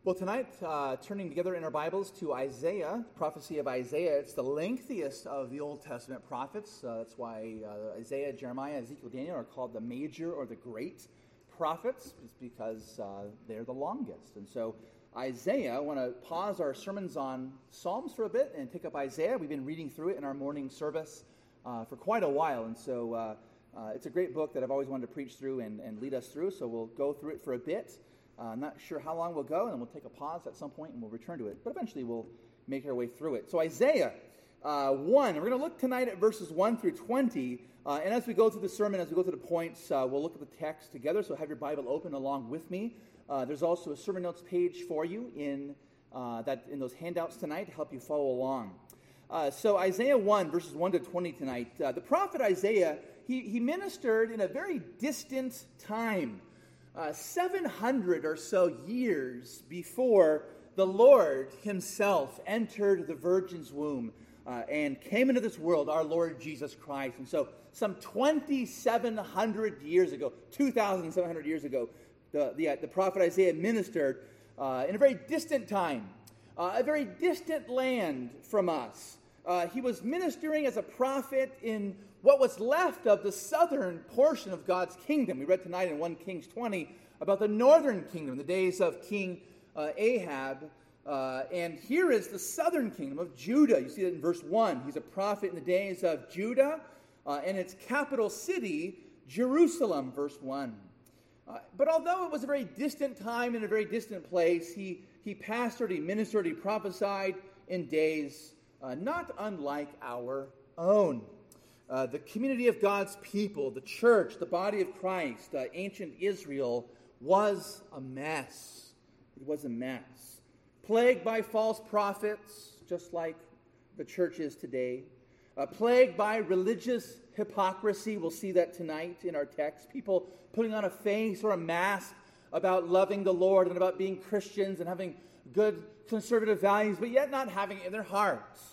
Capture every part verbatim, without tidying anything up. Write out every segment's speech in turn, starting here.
Well, tonight, uh, turning together in our Bibles to Isaiah, the prophecy of Isaiah. It's the lengthiest of the Old Testament prophets. Uh, that's why uh, Isaiah, Jeremiah, Ezekiel, Daniel are called the major or the great prophets, just because uh, they're the longest. And so Isaiah, I want to pause our sermons on Psalms for a bit and pick up Isaiah. We've been reading through it in our morning service uh, for quite a while, and so uh, uh, it's a great book that I've always wanted to preach through and, and lead us through, so we'll go through it for a bit. Uh, I'm not sure how long we'll go, and then we'll take a pause at some point and we'll return to it. But eventually we'll make our way through it. So Isaiah uh, one, we're going to look tonight at verses one through twenty. Uh, and as we go through the sermon, as we go through the points, uh, we'll look at the text together. So have your Bible open along with me. Uh, there's also a sermon notes page for you in uh, that in those handouts tonight to help you follow along. Uh, so Isaiah one, verses one to twenty tonight. Uh, the prophet Isaiah, he, he ministered in a very distant time. Uh, seven hundred or so years before the Lord himself entered the virgin's womb uh, and came into this world, our Lord Jesus Christ. And so some twenty-seven hundred years ago, two thousand seven hundred years ago, the, the, uh, the prophet Isaiah ministered uh, in a very distant time, uh, a very distant land from us. Uh, he was ministering as a prophet in what was left of the southern portion of God's kingdom. We read tonight in First Kings twenty about the northern kingdom, the days of King uh, Ahab. Uh, and here is the southern kingdom of Judah. You see that in verse one. He's a prophet in the days of Judah uh, and its capital city, Jerusalem, verse one. Uh, but although it was a very distant time in a very distant place, he, he pastored, he ministered, he prophesied in days uh, not unlike our own. Uh, the community of God's people, the church, the body of Christ, uh, ancient Israel, was a mess. It was a mess. Plagued by false prophets, just like the church is today. Uh, plagued by religious hypocrisy. We'll see that tonight in our text. People putting on a face or a mask about loving the Lord and about being Christians and having good conservative values, but yet not having it in their hearts.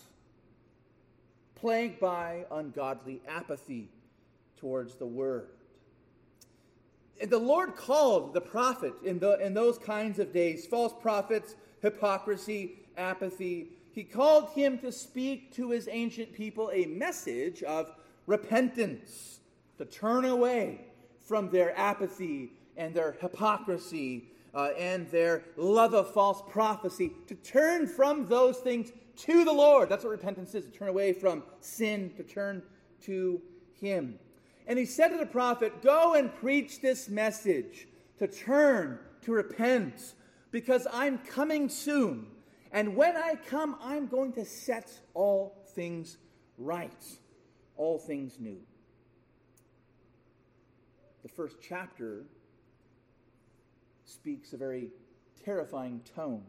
Plagued by ungodly apathy towards the word. And the Lord called the prophet in, the, in those kinds of days, false prophets, hypocrisy, apathy. He called him to speak to his ancient people a message of repentance, to turn away from their apathy and their hypocrisy uh, and their love of false prophecy, to turn from those things to the Lord. That's what repentance is, to turn away from sin, to turn to him. And he said to the prophet, go and preach this message, to turn, to repent, because I'm coming soon. And when I come, I'm going to set all things right, all things new. The first chapter speaks a very terrifying tone.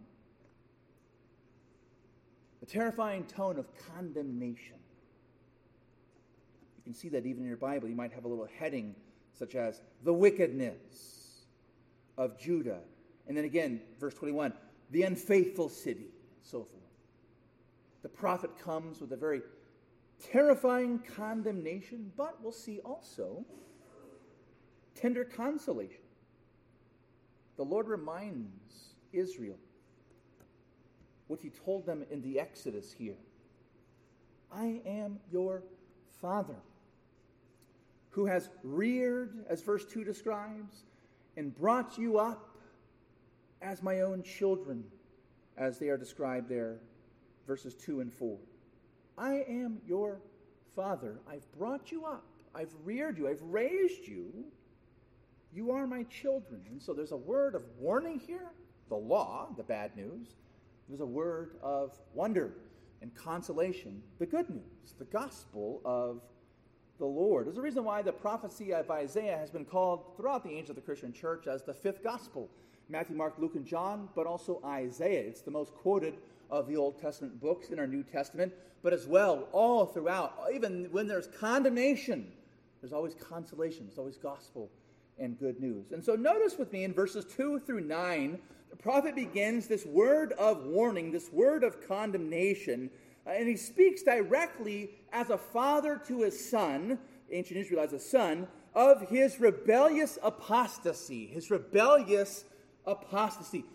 A terrifying tone of condemnation. You can see that even in your Bible. You might have a little heading such as the wickedness of Judah. And then again, verse twenty-one, the unfaithful city, and so forth. The prophet comes with a very terrifying condemnation, but we'll see also tender consolation. The Lord reminds Israel what he told them in the Exodus here. I am your Father, who has reared, as verse two describes, and brought you up as my own children, as they are described there, verses two and four. I am your Father. I've brought you up. I've reared you. I've raised you. You are my children. And so there's a word of warning here, the law, the bad news. There's a word of wonder and consolation, the good news, the gospel of the Lord. There's a reason why the prophecy of Isaiah has been called throughout the age of the Christian church as the fifth gospel. Matthew, Mark, Luke, and John, but also Isaiah. It's the most quoted of the Old Testament books in our New Testament, but as well, all throughout, even when there's condemnation, there's always consolation, there's always gospel and good news. And so notice with me in verses two through nine, the prophet begins this word of warning, this word of condemnation, uh, and he speaks directly as a father to his son, ancient Israel as a son, of his rebellious apostasy, his rebellious apostasy.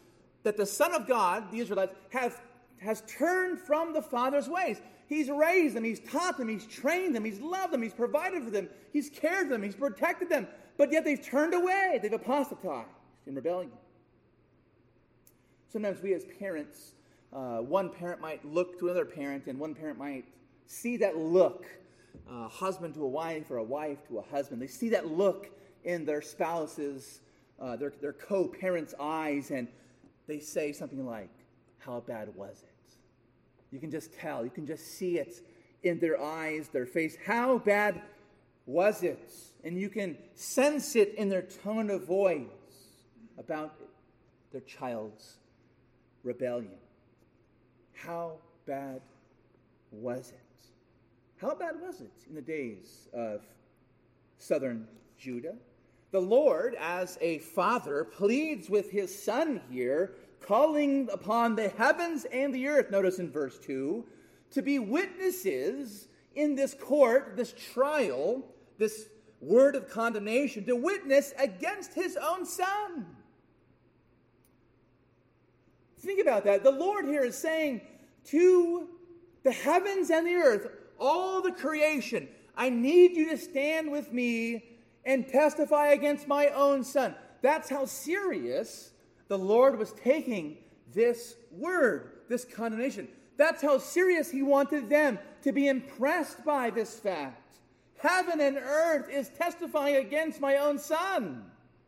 that the Son of God, the Israelites, have, has turned from the Father's ways. He's raised them, he's taught them, he's trained them, he's loved them, he's provided for them, he's cared for them, he's protected them. But yet they've turned away, they've apostatized in rebellion. Sometimes we as parents, uh, one parent might look to another parent, and one parent might see that look, a husband to a wife or a wife to a husband. They see that look in their spouse's, uh, their, their co-parents' eyes, and they say something like, "How bad was it?" You can just tell. You can just see it in their eyes, their face. How bad was it? And you can sense it in their tone of voice about their child's rebellion. How bad was it? How bad was it in the days of southern Judah? The Lord, as a father, pleads with his son here, calling upon the heavens and the earth, notice in verse two, to be witnesses in this court, this trial, this word of condemnation, to witness against his own son. Think about that. The Lord here is saying to the heavens and the earth, all the creation, I need you to stand with me and testify against my own son. That's how serious the Lord was taking this word, this condemnation. That's how serious he wanted them to be impressed by this fact. Heaven and earth is testifying against my own son.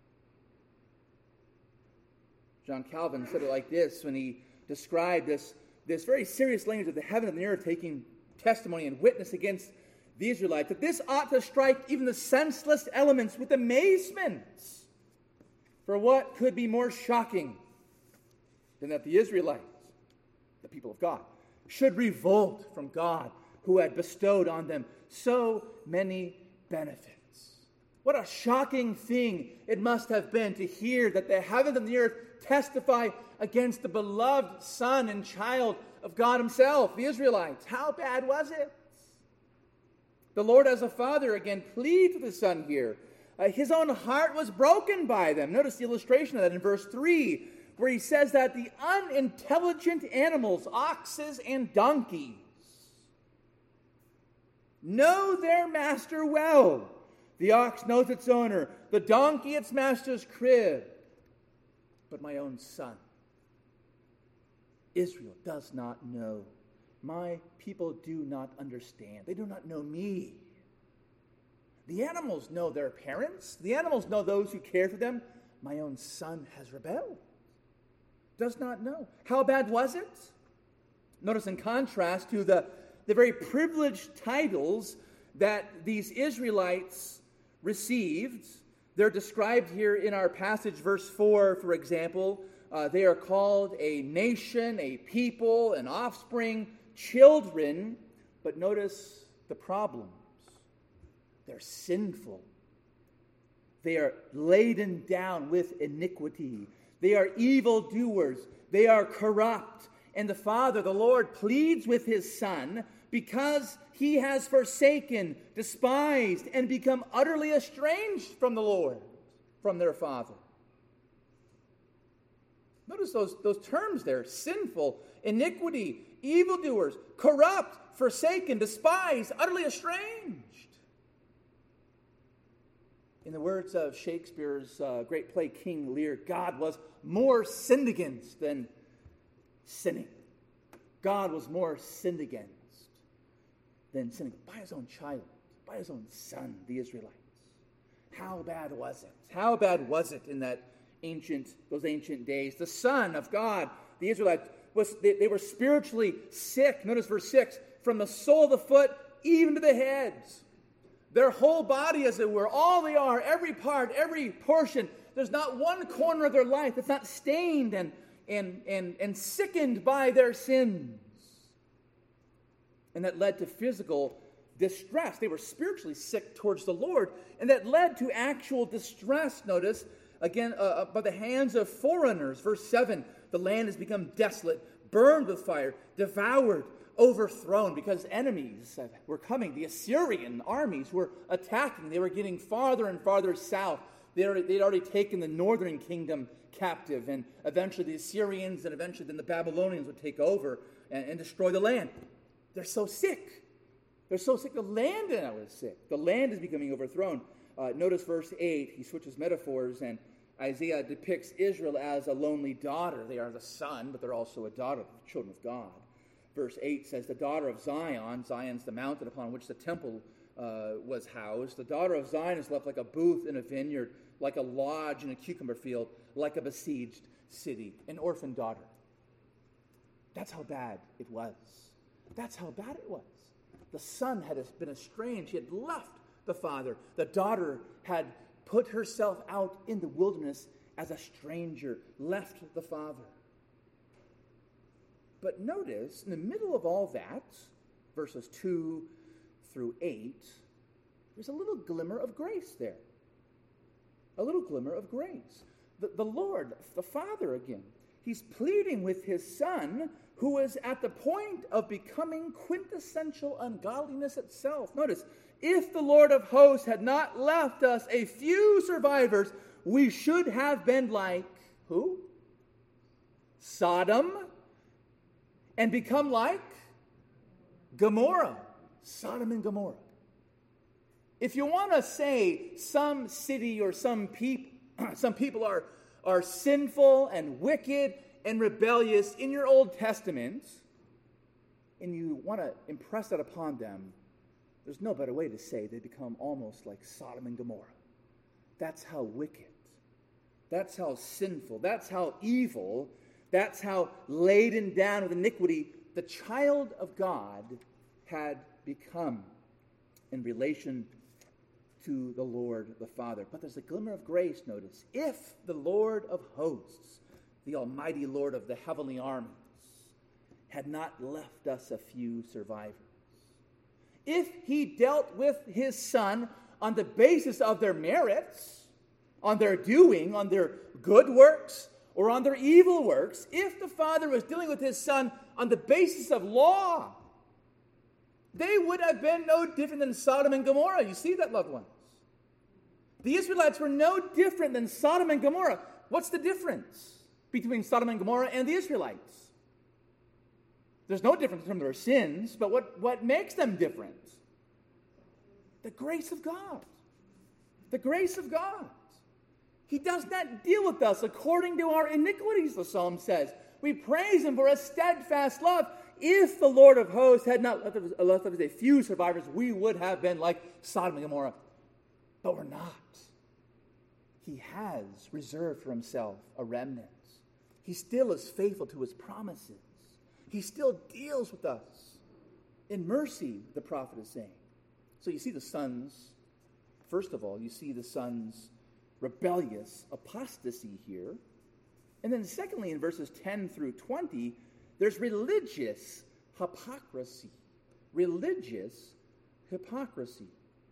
John Calvin said it like this when he described this, this very serious language of the heaven and the earth taking testimony and witness against the Israelites, that this ought to strike even the senseless elements with amazement. For what could be more shocking than that the Israelites, the people of God, should revolt from God who had bestowed on them so many benefits? What a shocking thing it must have been to hear that the heavens and the earth testify against the beloved son and child of God himself, the Israelites. How bad was it? The Lord as a father again pleads with his son here. Uh, his own heart was broken by them. Notice the illustration of that in verse three, where he says that the unintelligent animals, oxes and donkeys, know their master well. The ox knows its owner, the donkey its master's crib. But my own son, Israel, does not know. My people do not understand. They do not know me. The animals know their parents. The animals know those who care for them. My own son has rebelled. Does not know. How bad was it? Notice in contrast to the, the very privileged titles that these Israelites received. They're described here in our passage, verse four, for example. Uh, they are called a nation, a people, an offspring, children. But notice the problems. They're sinful. They are laden down with iniquity. They are evildoers. They are corrupt. And the Father, the Lord, pleads with his Son because he has forsaken, despised, and become utterly estranged from the Lord, from their Father. Notice those, those terms there: sinful, iniquity, evildoers, corrupt, forsaken, despised, utterly estranged. In the words of Shakespeare's uh, great play King Lear, God was more sinned against than sinning. God was more sinned against than sinning by his own child, by his own son, the Israelites. How bad was it? How bad was it in that ancient, those ancient days? The Son of God, the Israelites, was they, they were spiritually sick. Notice verse six, from the sole of the foot even to the heads. Their whole body, as it were, all they are, every part, every portion. There's not one corner of their life that's not stained and, and, and, and sickened by their sins. And that led to physical distress. They were spiritually sick towards the Lord. And that led to actual distress, notice, again, uh, by the hands of foreigners. Verse seven, the land has become desolate, burned with fire, devoured, overthrown, because enemies were coming. The Assyrian armies were attacking. They were getting farther and farther south. They already, they'd already taken the northern kingdom captive, and eventually the Assyrians and eventually then the Babylonians would take over and, and destroy the land. They're so sick. They're so sick. The land now is sick. The land is becoming overthrown. Uh, notice verse eight. He switches metaphors, and Isaiah depicts Israel as a lonely daughter. They are the son, but they're also a daughter, the children of God. Verse eight says, the daughter of Zion, Zion's the mountain upon which the temple uh, was housed. The daughter of Zion is left like a booth in a vineyard, like a lodge in a cucumber field, like a besieged city, an orphan daughter. That's how bad it was. That's how bad it was. The son had been estranged. He had left the father. The daughter had put herself out in the wilderness as a stranger, left the father. But notice, in the middle of all that, verses two through eight, there's a little glimmer of grace there. A little glimmer of grace. The, the Lord, the Father again, he's pleading with his son, who is at the point of becoming quintessential ungodliness itself. Notice, if the Lord of hosts had not left us a few survivors, we should have been like, who? Sodom, and become like Gomorrah. Sodom and Gomorrah. If you want to say some city or some people, some people are, are sinful and wicked and rebellious in your Old Testament, and you want to impress that upon them, there's no better way to say they become almost like Sodom and Gomorrah. That's how wicked. That's how sinful. That's how evil. That's how laden down with iniquity the child of God had become in relation to the Lord the Father. But there's a glimmer of grace, notice. If the Lord of hosts, the almighty Lord of the heavenly armies, had not left us a few survivors, if he dealt with his son on the basis of their merits, on their doing, on their good works, or on their evil works, if the Father was dealing with his son on the basis of law, they would have been no different than Sodom and Gomorrah. You see that, loved ones? The Israelites were no different than Sodom and Gomorrah. What's the difference between Sodom and Gomorrah and the Israelites? There's no difference from their sins, but what, what makes them different? The grace of God. The grace of God. He does not deal with us according to our iniquities, the psalm says. We praise him for a steadfast love. If the Lord of hosts had not left us, left us a few survivors, we would have been like Sodom and Gomorrah. But we're not. He has reserved for himself a remnant. He still is faithful to his promises. He still deals with us in mercy, the prophet is saying. So you see the sons, first of all, you see the sons' rebellious apostasy here. And then secondly, in verses ten through twenty, there's religious hypocrisy. Religious hypocrisy.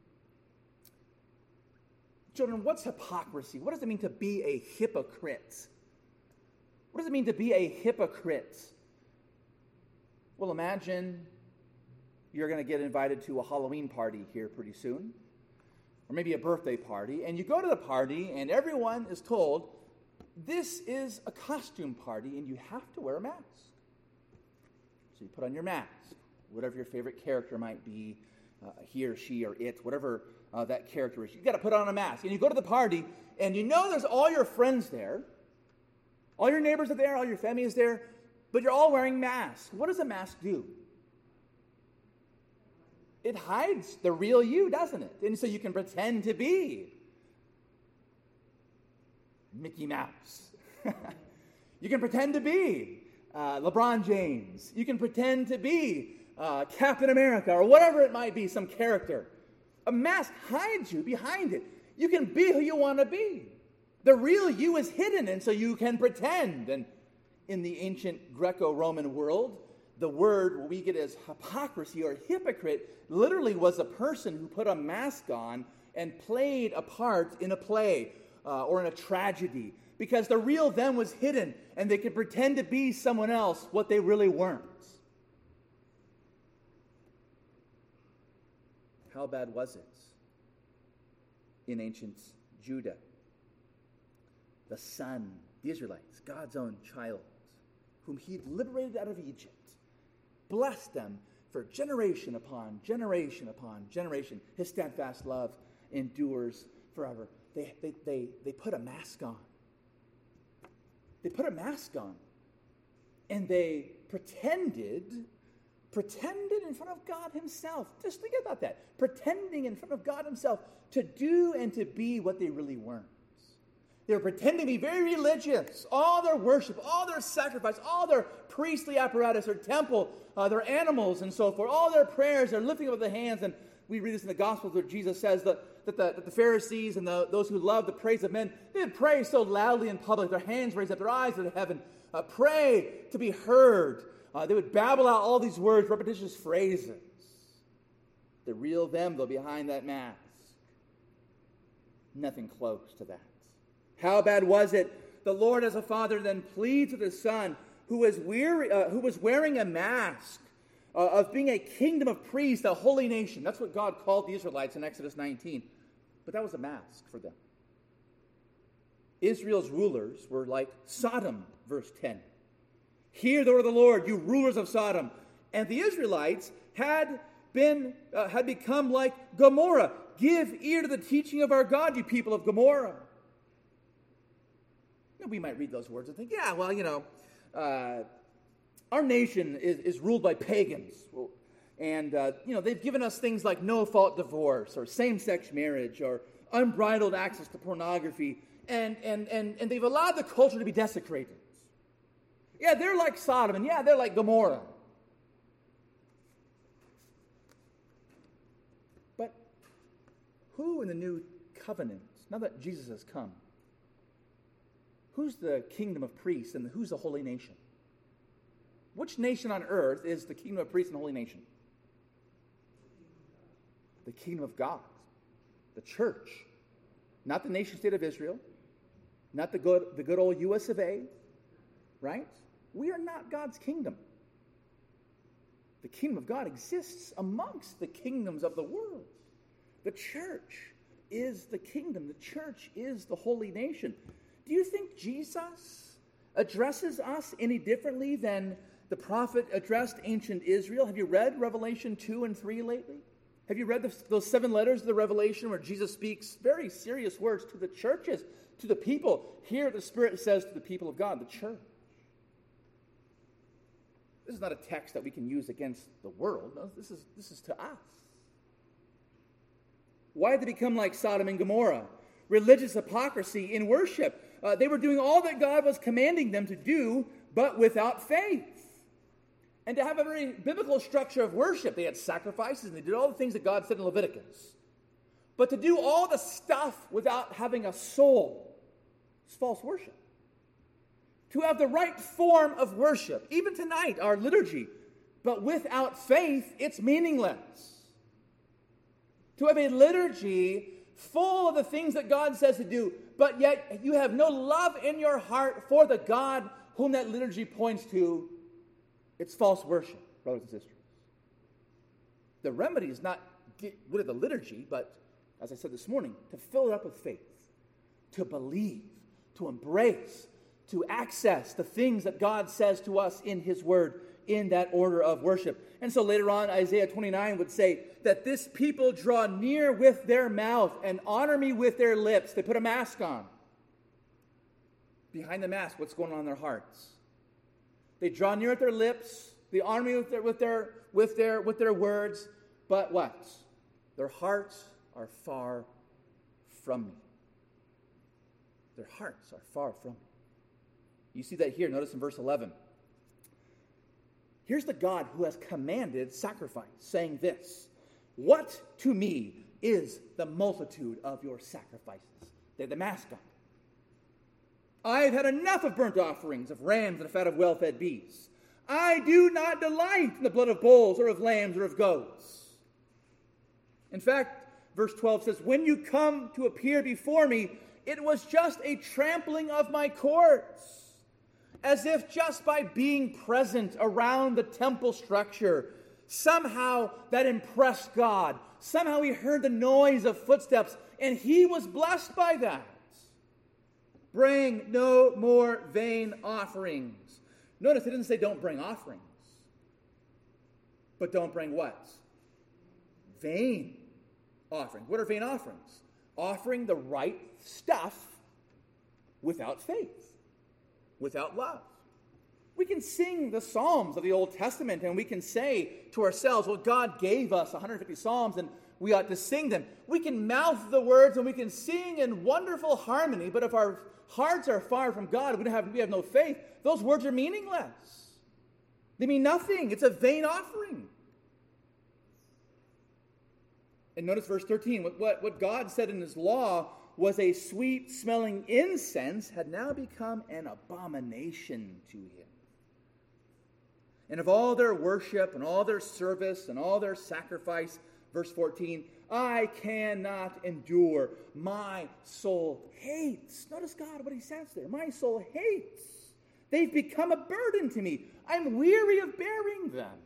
Children, what's hypocrisy? What does it mean to be a hypocrite? What does it mean to be a hypocrite? Well, imagine you're going to get invited to a Halloween party here pretty soon, or maybe a birthday party, and you go to the party and everyone is told, this is a costume party and you have to wear a mask. So you put on your mask, whatever your favorite character might be, uh, he or she or it, whatever uh, that character is. You've got to put on a mask. And you go to the party and you know there's all your friends there, all your neighbors are there, all your family is there, but you're all wearing masks. What does a mask do? It hides the real you, doesn't it? And so you can pretend to be Mickey Mouse. You can pretend to be uh, LeBron James. You can pretend to be uh, Captain America or whatever it might be, some character. A mask hides you behind it. You can be who you want to be. The real you is hidden, and so you can pretend. And in the ancient Greco-Roman world, the word we get as hypocrisy or hypocrite literally was a person who put a mask on and played a part in a play uh, or in a tragedy, because the real them was hidden and they could pretend to be someone else what they really weren't. How bad was it in ancient Judah? the Son, the Israelites, God's own child, whom he liberated out of Egypt, blessed them for generation upon generation upon generation. His steadfast love endures forever. They, they, they, they put a mask on. They put a mask on. And they pretended, pretended in front of God himself. Just think about that. Pretending in front of God himself to do and to be what they really weren't. They were pretending to be very religious. All their worship, all their sacrifice, all their priestly apparatus, their temple, uh, their animals and so forth, all their prayers, their lifting up the hands. And we read this in the Gospels where Jesus says that, that, the, that the Pharisees and the, those who love the praise of men, they would pray so loudly in public, their hands raised up, their eyes to heaven, uh, pray to be heard. Uh, they would babble out all these words, repetitious phrases. The real them, though, behind that mask. Nothing close to that. How bad was it? The Lord as a father then pleads with his son, who was, weary, uh, who was wearing a mask uh, of being a kingdom of priests, a holy nation. That's what God called the Israelites in Exodus nineteen. But that was a mask for them. Israel's rulers were like Sodom, verse ten. Hear the word of the Lord, you rulers of Sodom. And the Israelites had been uh, had become like Gomorrah. Give ear to the teaching of our God, you people of Gomorrah. We might read those words and think, yeah, well, you know, uh, our nation is, is ruled by pagans. And, uh, you know, they've given us things like no-fault divorce or same-sex marriage or unbridled access to pornography. And, and, and, and they've allowed the culture to be desecrated. Yeah, they're like Sodom, and yeah, they're like Gomorrah. But who in the new covenant, now that Jesus has come, who's the kingdom of priests and who's the holy nation? Which nation on earth is the kingdom of priests and holy nation? The kingdom of God, the church. Not the nation state of Israel, not the good, the good old U S of A, right? We are not God's kingdom. The kingdom of God exists amongst the kingdoms of the world. The church is the kingdom. The church is the holy nation. Do you think Jesus addresses us any differently than the prophet addressed ancient Israel? Have you read Revelation two and three lately? Have you read the, those seven letters of the Revelation where Jesus speaks very serious words to the churches, to the people? Here the Spirit says to the people of God, the church. This is not a text that we can use against the world. No, this is, this is to us. Why did they become like Sodom and Gomorrah? Religious hypocrisy in worship. Uh, they were doing all that God was commanding them to do, but without faith. And to have a very biblical structure of worship. They had sacrifices and they did all the things that God said in Leviticus. But to do all the stuff without having a soul is false worship. To have the right form of worship, even tonight, our liturgy, but without faith, it's meaningless. To have a liturgy full of the things that God says to do, but yet you have no love in your heart for the God whom that liturgy points to, it's false worship, brothers and sisters. The remedy is not get rid of the liturgy, but, as I said this morning, to fill it up with faith, to believe, to embrace, to access the things that God says to us in His Word in that order of worship. And so later on, Isaiah twenty-nine would say that this people draw near with their mouth and honor me with their lips. They put a mask on. Behind the mask, what's going on in their hearts? They draw near with their lips. They honor me with their, with their, with their, with their words. But what? Their hearts are far from me. Their hearts are far from me. You see that here. Notice in verse eleven. Here's the God who has commanded sacrifice, saying this, what to me is the multitude of your sacrifices? They're the mask on. I've had enough of burnt offerings, of rams and the fat of well-fed beasts. I do not delight in the blood of bulls or of lambs or of goats. In fact, verse twelve says, when you come to appear before me, it was just a trampling of my courts. As if just by being present around the temple structure, somehow that impressed God. Somehow He heard the noise of footsteps, and He was blessed by that. Bring no more vain offerings. Notice it didn't say don't bring offerings. But don't bring what? Vain offerings. What are vain offerings? Offering the right stuff without faith, without love. We can sing the Psalms of the Old Testament and we can say to ourselves, well, God gave us one hundred fifty Psalms and we ought to sing them. We can mouth the words and we can sing in wonderful harmony, but if our hearts are far from God, we, don't have, we have no faith, those words are meaningless. They mean nothing. It's a vain offering. And notice verse thirteen, what, what, what God said in his law was a sweet-smelling incense had now become an abomination to him. And of all their worship and all their service and all their sacrifice, verse fourteen, I cannot endure. My soul hates. Notice God, what he says there. My soul hates. They've become a burden to me. I'm weary of bearing them.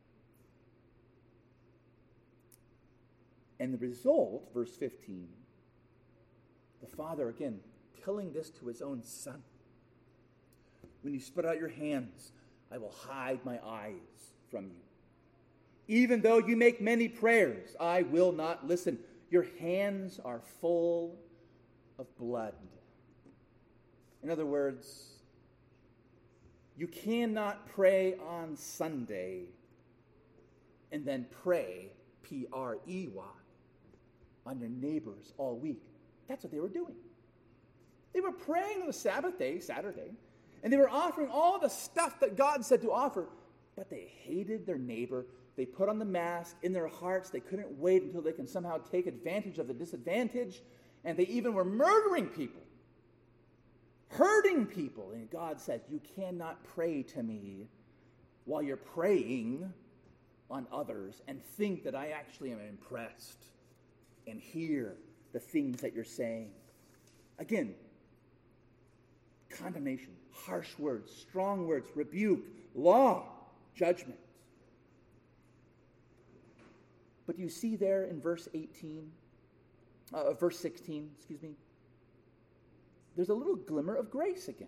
And the result, verse fifteen, the father, again, telling this to his own son. When you spread out your hands, I will hide my eyes from you. Even though you make many prayers, I will not listen. Your hands are full of blood. In other words, you cannot pray on Sunday and then pray, P R E Y, on your neighbors all week. That's what they were doing. They were praying on the Sabbath day, Saturday, and they were offering all the stuff that God said to offer, but they hated their neighbor. They put on the mask in their hearts. They couldn't wait until they can somehow take advantage of the disadvantage, and they even were murdering people, hurting people. And God said, you cannot pray to me while you're praying on others and think that I actually am impressed and hear the things that you're saying. Again, condemnation, harsh words, strong words, rebuke, law, judgment. But you see there in verse eighteen, uh, verse sixteen, excuse me, there's a little glimmer of grace again.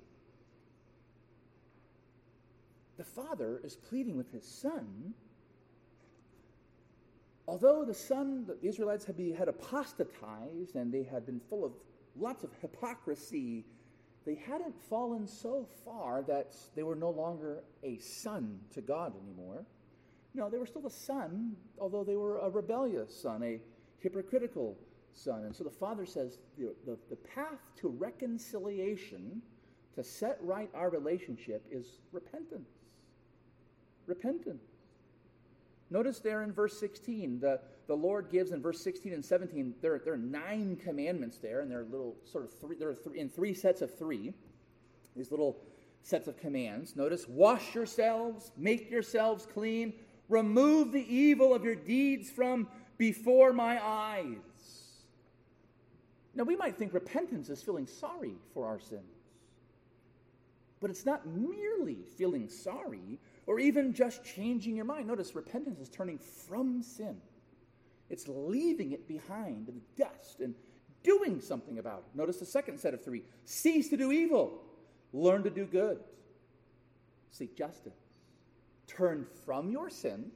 The father is pleading with his son. Although the son, the Israelites had, be, had apostatized and they had been full of lots of hypocrisy, they hadn't fallen so far that they were no longer a son to God anymore. No, they were still a son, although they were a rebellious son, a hypocritical son. And so the father says the, the, the path to reconciliation, to set right our relationship, is repentance. Repentance. Notice there in verse sixteen, the, the Lord gives in verse sixteen and seventeen, there, there are nine commandments there, and they're little sort of three, they're three, in three sets of three, these little sets of commands. Notice, wash yourselves, make yourselves clean, remove the evil of your deeds from before my eyes. Now, we might think repentance is feeling sorry for our sins. But it's not merely feeling sorry or even just changing your mind. Notice, repentance is turning from sin. It's leaving it behind in the dust and doing something about it. Notice the second set of three. Cease to do evil. Learn to do good. Seek justice. Turn from your sins.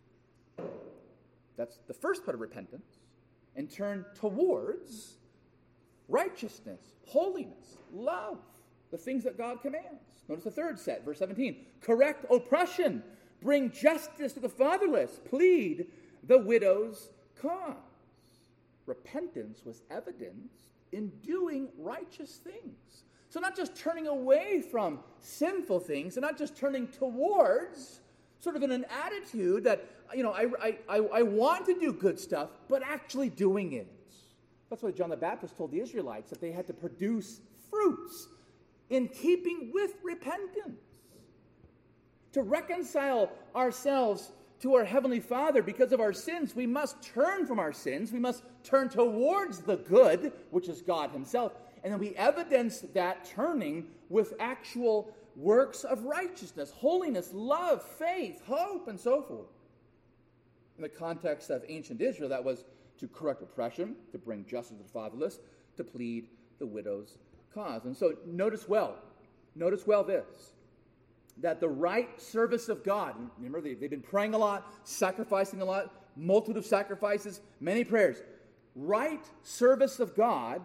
That's the first part of repentance. And turn towards righteousness, holiness, love, the things that God commands. Notice the third set, verse seventeen. Correct oppression. Bring justice to the fatherless. Plead the widow's cause. Repentance was evidenced in doing righteous things. So not just turning away from sinful things, and not just turning towards, sort of in an attitude that, you know, I, I, I want to do good stuff, but actually doing it. That's why John the Baptist told the Israelites that they had to produce fruits in keeping with repentance. To reconcile ourselves to our Heavenly Father because of our sins, we must turn from our sins. We must turn towards the good, which is God Himself. And then we evidence that turning with actual works of righteousness, holiness, love, faith, hope, and so forth. In the context of ancient Israel, that was to correct oppression, to bring justice to the fatherless, to plead the widow's cause. And so notice well, notice well this, that the right service of God, remember they, they've been praying a lot, sacrificing a lot, multitude of sacrifices, many prayers. Right service of God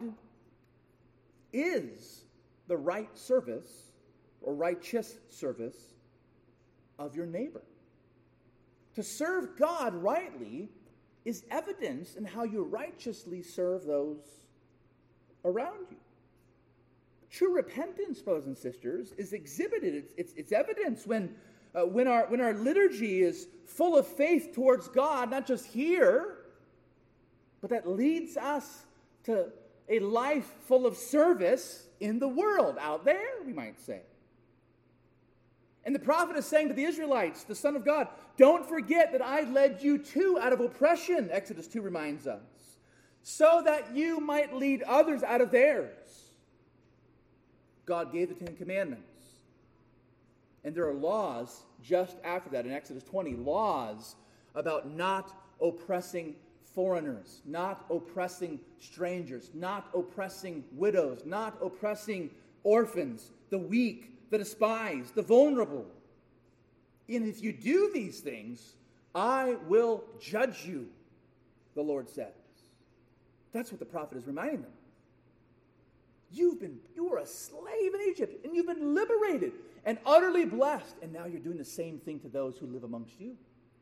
is the right service or righteous service of your neighbor. To serve God rightly is evidence in how you righteously serve those around you. True repentance, brothers and sisters, is exhibited. It's, it's, it's evidence when, uh, when, our, when our liturgy is full of faith towards God, not just here, but that leads us to a life full of service in the world, out there, we might say. And the prophet is saying to the Israelites, the Son of God, don't forget that I led you too out of oppression, Exodus two reminds us, so that you might lead others out of theirs. God gave the Ten Commandments. And there are laws just after that in Exodus twenty, laws about not oppressing foreigners, not oppressing strangers, not oppressing widows, not oppressing orphans, the weak, the despised, the vulnerable. And if you do these things, I will judge you, the Lord says. That's what the prophet is reminding them. You've been, you were a slave in Egypt, and you've been liberated and utterly blessed, and now you're doing the same thing to those who live amongst you.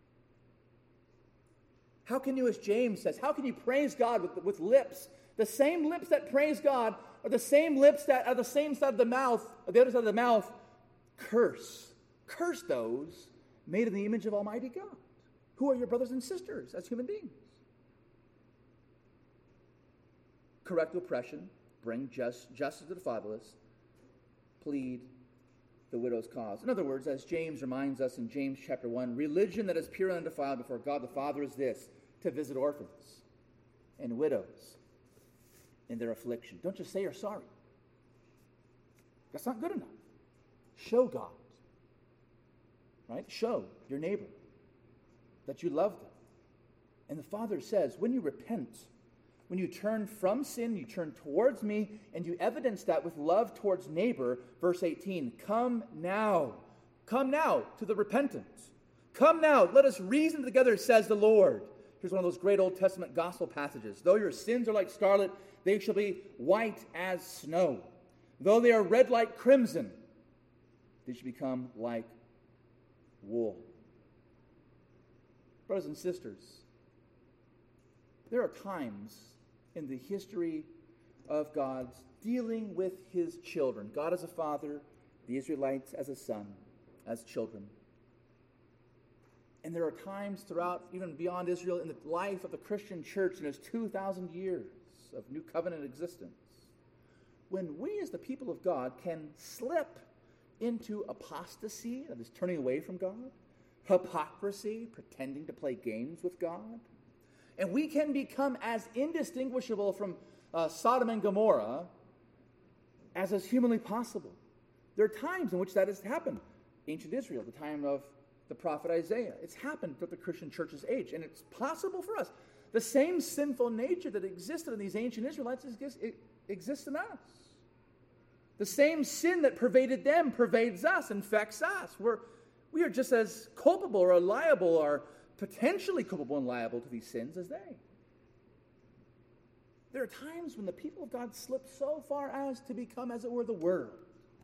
How can you, as James says, how can you praise God with, with lips? The same lips that praise God are the same lips that are the same side of the mouth, or the other side of the mouth, curse. Curse those made in the image of Almighty God, who are your brothers and sisters as human beings. Correct oppression, bring just, justice to the fatherless, plead the widow's cause. In other words, as James reminds us in James chapter one, religion that is pure and undefiled before God the Father is this, to visit orphans and widows in their affliction. Don't just say you're sorry. That's not good enough. Show God. Right? Show your neighbor that you love them. And the Father says, when you repent, when you turn from sin, you turn towards me, and you evidence that with love towards neighbor, verse eighteen, come now. Come now to the repentant. Come now, let us reason together, says the Lord. Here's one of those great Old Testament gospel passages. Though your sins are like scarlet, they shall be white as snow. Though they are red like crimson, they shall become like wool. Brothers and sisters, there are times in the history of God's dealing with his children. God as a father, the Israelites as a son, as children. And there are times throughout, even beyond Israel, in the life of the Christian church in its two thousand years of New Covenant existence, when we as the people of God can slip into apostasy, that is turning away from God, hypocrisy, pretending to play games with God, and we can become as indistinguishable from uh, Sodom and Gomorrah as is humanly possible. There are times in which that has happened. Ancient Israel, the time of the prophet Isaiah. It's happened throughout the Christian church's age, and it's possible for us. The same sinful nature that existed in these ancient Israelites exists in us. The same sin that pervaded them pervades us, infects us. We're, we are just as culpable or liable or potentially culpable and liable to these sins as they. There are times when the people of God slip so far as to become, as it were, the world.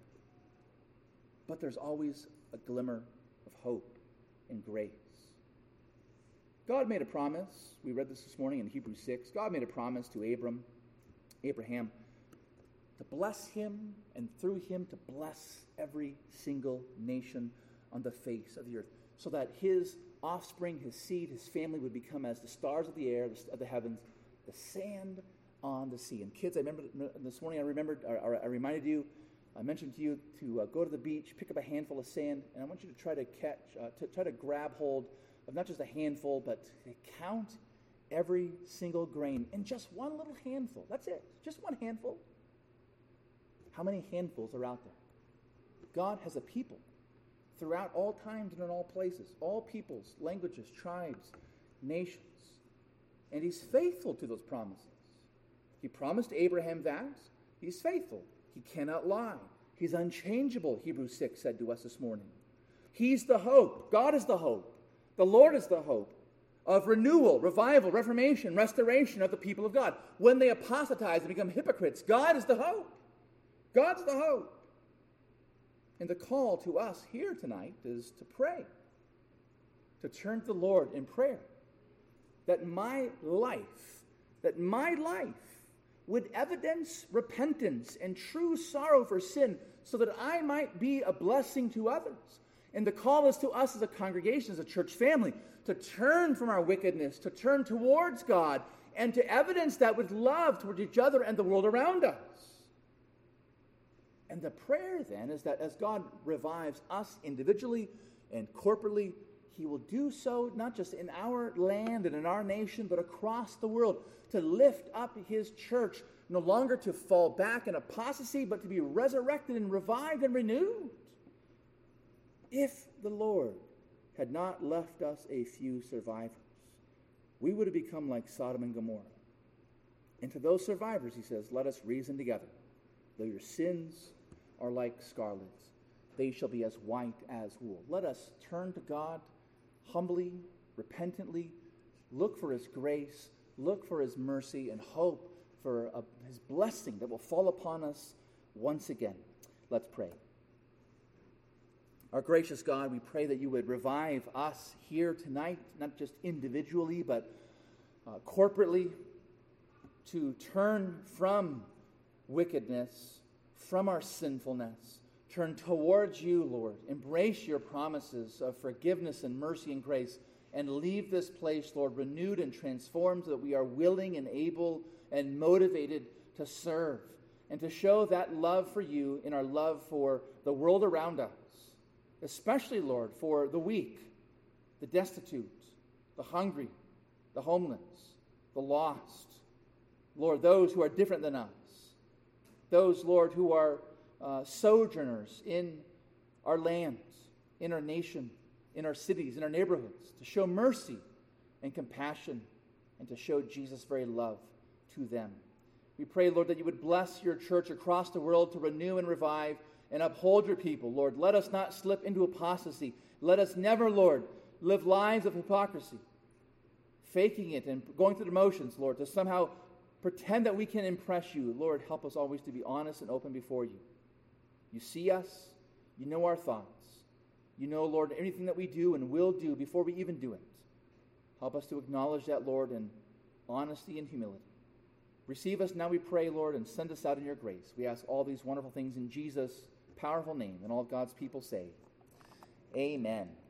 But there's always a glimmer of hope and grace. God made a promise. We read this this morning in Hebrews six. God made a promise to Abram, Abraham to bless him and through him to bless every single nation on the face of the earth, so that his offspring, his seed, his family would become as the stars of the air, of the heavens, the sand on the sea. And kids, I remember this morning, I remembered, or I reminded you, I mentioned to you to uh, go to the beach, pick up a handful of sand, and I want you to try to catch, uh, to try to grab hold of not just a handful, but to count every single grain in just one little handful. That's it, just one handful. How many handfuls are out there? God has a people throughout all times and in all places, all peoples, languages, tribes, nations. And he's faithful to those promises. He promised Abraham that. He's faithful. He cannot lie. He's unchangeable, Hebrews six said to us this morning. He's the hope. God is the hope. The Lord is the hope of renewal, revival, reformation, restoration of the people of God. When they apostatize and become hypocrites, God is the hope. God's the hope. And the call to us here tonight is to pray, to turn to the Lord in prayer, that my life, that my life would evidence repentance and true sorrow for sin so that I might be a blessing to others. And the call is to us as a congregation, as a church family, to turn from our wickedness, to turn towards God, and to evidence that with love toward each other and the world around us. And the prayer then is that as God revives us individually and corporately, he will do so not just in our land and in our nation, but across the world, to lift up his church, no longer to fall back in apostasy, but to be resurrected and revived and renewed. If the Lord had not left us a few survivors, we would have become like Sodom and Gomorrah. And to those survivors, he says, let us reason together. Though your sins are like scarlet, they shall be as white as wool. Let us turn to God humbly, repentantly, look for his grace, look for his mercy, and hope for a, his blessing that will fall upon us once again. Let's pray. Our gracious God, we pray that you would revive us here tonight, not just individually, but uh, corporately, to turn from wickedness, from our sinfulness, turn towards you, Lord. Embrace your promises of forgiveness and mercy and grace, and leave this place, Lord, renewed and transformed so that we are willing and able and motivated to serve and to show that love for you in our love for the world around us, especially, Lord, for the weak, the destitute, the hungry, the homeless, the lost. Lord, those who are different than us, those, Lord, who are uh, sojourners in our land, in our nation, in our cities, in our neighborhoods, to show mercy and compassion and to show Jesus' very love to them. We pray, Lord, that you would bless your church across the world to renew and revive and uphold your people. Lord, let us not slip into apostasy. Let us never, Lord, live lives of hypocrisy, faking it and going through the motions, Lord, to somehow pretend that we can impress you. Lord, help us always to be honest and open before you. You see us. You know our thoughts. You know, Lord, everything that we do and will do before we even do it. Help us to acknowledge that, Lord, in honesty and humility. Receive us now, we pray, Lord, and send us out in your grace. We ask all these wonderful things in Jesus' powerful name, and all of God's people say, amen.